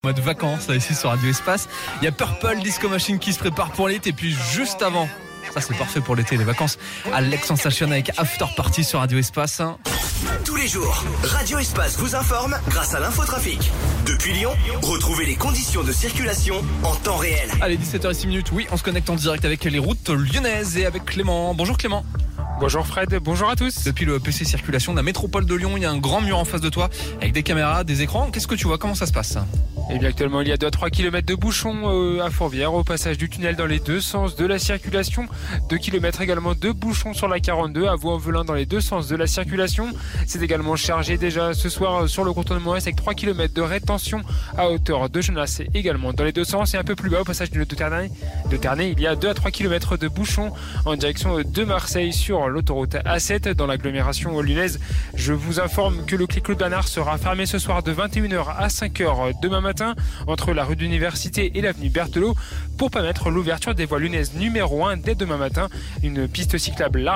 Mode vacances ici sur Radio Espace. Il y a Purple Disco Machine qui se prépare pour l'été. Et puis juste avant, ça c'est parfait pour l'été, les vacances, Alex Sensation avec After Party sur Radio Espace. Tous les jours, Radio Espace vous informe grâce à l'infotrafic. Depuis Lyon, retrouvez les conditions de circulation en temps réel. Allez, 17h06, oui, on se connecte en direct avec les routes lyonnaises et avec Clément. Bonjour Clément. Bonjour Fred, bonjour à tous. Depuis le PC Circulation de la métropole de Lyon, il y a un grand mur en face de toi avec des caméras, des écrans. Qu'est-ce que tu vois? Comment ça se passe? Eh bien actuellement il y a 2 à 3 km de bouchons à Fourvière au passage du tunnel dans les deux sens de la circulation. 2 km également de bouchons sur la 42 à Vaux-en-Velin dans les deux sens de la circulation. C'est également chargé déjà ce soir sur le contournement Est avec 3 km de rétention à hauteur de Genasse également dans les deux sens. Et un peu plus bas au passage de Ternay, il y a 2 à 3 km de bouchons en direction de Marseille sur l'autoroute A7 dans l'agglomération lyonnaise. Je vous informe que le Clos Bernard sera fermé ce soir de 21h à 5h demain matin entre la rue d'Université et l'avenue Berthelot pour permettre l'ouverture des voies lyonnaises numéro 1 dès demain matin. Une piste cyclable large